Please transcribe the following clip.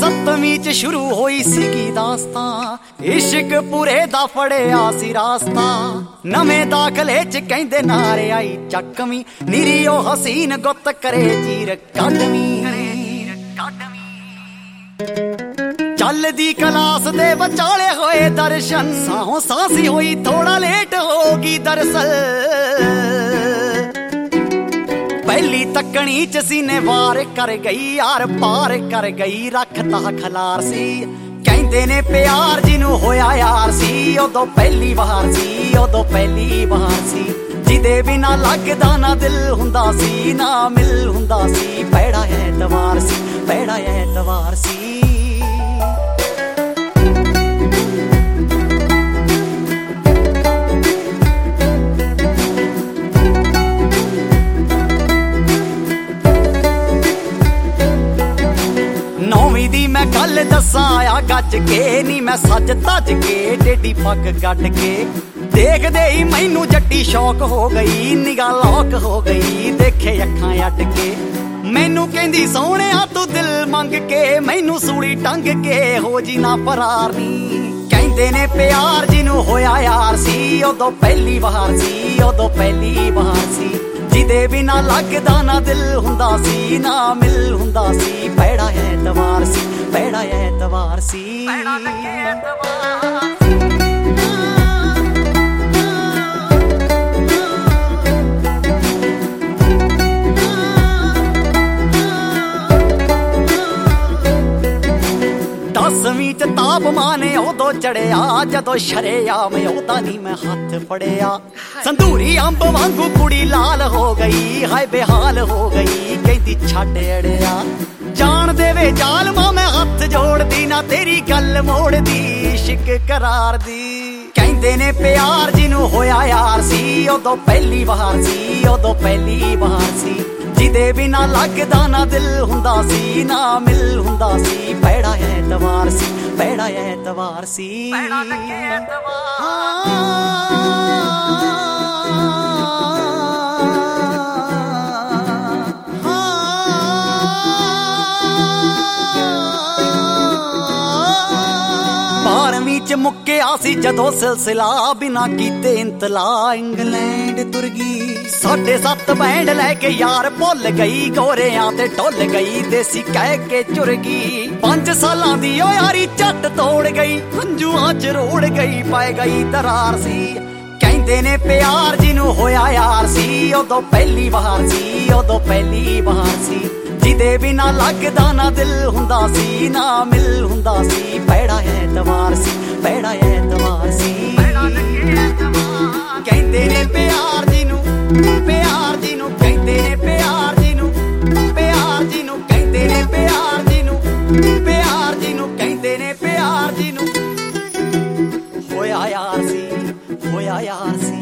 7ਵੀਂ ਚ ਸ਼ੁਰੂ ਹੋਈ ਸੀਗੀ ਦਾਸਤਾਂ, ਇਸ਼ਕ ਪੂਰੇ ਦਾ ਫੜਿਆ ਸੀ ਰਾਸਤਾ। ਨਵੇਂ ਦਾਖਲੇ ਚ ਕਹਿੰਦੇ ਨਾਰੇ ਆਈ ਚੱਕਵੀਂ, ਨੀਰੀ ਉਹ ਹਸੀਨ ਗੁੱਤ ਕਰੇ ਚੀਰ ਕੱਢਵੀਂ। ਚੱਲਦੀ ਕਲਾਸ ਦੇ ਵਿਚਾਲੇ ਹੋਏ ਦਰਸ਼ਨ, ਸਾਹੋਂ ਸਾਂਸੀ ਹੋਈ ਥੋੜਾ ਲੇਟ ਹੋ ਗਈ ਦਰਸਲ। ਪਹਿਲੀ ਤੱਕਣੀ ਚ ਸੀਨੇ ਵਾਰ ਕਰ ਗਈ, ਯਾਰ ਪਾਰ ਕਰ ਗਈ, ਰੱਖਤਾ ਖਲਾਰ ਸੀ। ਕਹਿੰਦੇ ਨੇ ਪਿਆਰ ਜਿਹਨੂੰ ਹੋਇਆ ਯਾਰ ਸੀ, ਉਦੋਂ ਪਹਿਲੀ ਵਾਰ ਸੀ, ਉਦੋਂ ਪਹਿਲੀ ਵਾਰ ਸੀ। ਜਿਹਦੇ ਬਿਨਾ ਲੱਗਦਾ ਨਾ ਦਿਲ ਹੁੰਦਾ ਸੀ, ਨਾ ਮਿਲ ਹੁੰਦਾ ਸੀ। ਪੈੜਾ ਐਤਵਾਰ ਸੀ, ਪੈੜਾ ਐਤਵਾਰ ਸੀ। ਨੌਵੀਂ ਦੀ ਮੈਂ ਗੱਲ ਦੱਸਾਂ ਆ ਗੱਜ ਕੇ, ਨੀ ਮੈਂ ਸੱਜ ਤੱਜ ਕੇ ਟੇਢੀ ਪੱਗ ਕੱਢ ਕੇ। ਦੇਖਦੇ ਹੀ ਮੈਨੂੰ ਜੱਟੀ ਸ਼ੌਕ ਹੋ ਗਈ, ਨਿਗਾਹ ਲੋਕ ਹੋ ਗਈ, ਦੇਖੇ ਅੱਖਾਂ ਅੱਡ ਕੇ। ਮੈਨੂੰ ਕਹਿੰਦੀ ਸੋਹਣਿਆ ਤੂੰ ਦਿਲ ਮੰਗ ਕੇ, ਮੈਨੂੰ ਸੂਲੀ ਟੰਗ ਕੇ ਹੋ ਜੀ ਨਾ ਫਰਾਰ ਨੀ। ਕਹਿੰਦੇ ਨੇ ਪਿਆਰ ਜਿਹਨੂੰ ਹੋਇਆ ਯਾਰ ਸੀ, ਉਦੋਂ ਪਹਿਲੀ ਵਾਰ ਸੀ, ਉਦੋਂ ਪਹਿਲੀ ਵਾਰ ਸੀ। ਜਿਹਦੇ ਬਿਨਾ ਲੱਗਦਾ ਨਾ ਦਿਲ ਹੁੰਦਾ ਸੀ, ਨਾ ਮਿਲ ਹੁੰਦਾ ਸੀ। ਪੈੜਾ ਐਤਵਾਰ ਸੀ, ਪੈੜਾ ਐਤਵਾਰ ਸੀ। 10ਵੀਂ ਚ ਤਾਪਮਾਨ ਉਦੋਂ ਚੜਿਆ, ਜਦੋਂ ਸ਼ਰੇਆਮ ਉਹਦਾ ਨੀ ਮੈਂ ਹੱਥ ਫੜਿਆ। ਸੰਧੂਰੀ ਅੰਬ ਵਾਂਗੂ ਕੁੜੀ ਲਾਲ ਹੋ ਗਈ, ਹਾਏ ਬੇਹਾਲ ਹੋ ਗਈ, ਕਹਿੰਦੀ ਛੱਡ ਅੜਿਆ। ਜਾਣ ਦੇਵੇ ਜ਼ਾਲਮਾ ਮੈਂ ਹੱਥ ਜੋੜਦੀ, ਨਾ ਤੇਰੀ ਗੱਲ ਮੋੜਦੀ, ਇਸ਼ਕ ਕਰਾਰ ਦੀ। ਕਹਿੰਦੇ ਨੇ ਪਿਆਰ ਜਿਹਨੂੰ ਹੋਇਆ ਯਾਰ ਸੀ, ਉਦੋਂ ਪਹਿਲੀ ਵਾਰ ਸੀ, ਉਦੋਂ ਪਹਿਲੀ ਵਾਰ ਸੀ। ਜਿਹਦੇ ਬਿਨਾ ਲੱਗਦਾ ਨਾ ਦਿਲ ਹੁੰਦਾ ਸੀ, ਨਾ ਮਿਲ ਹੁੰਦਾ ਸੀ। ਪੈੜਾ ਐਤਵਾਰ ਸੀ, ਪੈੜਾ ਐਤਵਾਰ ਸੀ। ਬਾਰਵੀਂ ਚ ਮੁੱਕਿਆ ਸੀ ਜਦੋਂ ਸਿਲਸਿਲਾ, ਬਿਨਾ ਕੀਤੇ ਇੰਤਲਾ ਇੰਗਲੈਂਡ ਤੁਰ ਗਈ। 7.5 ਬੈਂਡ ਲੈ ਕੇ ਯਾਰ ਭੁੱਲ ਗਈ, ਗੋਰਿਆਂ ਤੇ ਢੁੱਲ ਗਈ, ਦੇਸੀ ਕਹਿ ਕੇ ਚੁਰ ਗਈ। 5 ਸਾਲਾਂ ਦੀ ਉਹ ਯਾਰੀ ਝੱਟ ਤੋੜ ਗਈ, ਹੰਝੂਆਂ ਚ ਰੋੜ ਗਈ, ਪੈ ਗਈ ਦਰਾਰ ਸੀ। ਕਹਿੰਦੇ ਨੇ ਪਿਆਰ ਜਿਹਨੂੰ ਹੋਇਆ ਯਾਰ ਸੀ, ਉਦੋਂ ਪਹਿਲੀ ਵਾਰ ਸੀ, ਉਦੋਂ ਪਹਿਲੀ ਵਾਰ ਸੀ। ਜਿਹਦੇ ਬਿਨਾ ਲੱਗਦਾ ਨਾ ਦਿਲ ਹੁੰਦਾ ਸੀ, ਨਾ ਮਿਲ ਹੁੰਦਾ ਸੀ। ਪੈੜਾ ਐਤਵਾਰ ਸੀ, ਪੈੜਾ ਐਤਵਾਰ ਸੀ। ਕਹਿੰਦੇ ਨੇ ਪਿਆਰ ਜਿਹਨੂੰ, ਪਿਆਰ ਜਿਹਨੂੰ ਕਹਿੰਦੇ ਨੇ, ਪਿਆਰ ਜਿਹਨੂੰ, ਪਿਆਰ ਜਿਹਨੂੰ ਕਹਿੰਦੇ ਨੇ, ਪਿਆਰ ਜਿਹਨੂੰ, ਪਿਆਰ ਜਿਹਨੂੰ ਕਹਿੰਦੇ ਨੇ, ਪਿਆਰ ਜਿਹਨੂੰ ਹੋਇਆ ਯਾਰ ਸੀ, ਹੋਇਆ ਯਾਰ ਸੀ।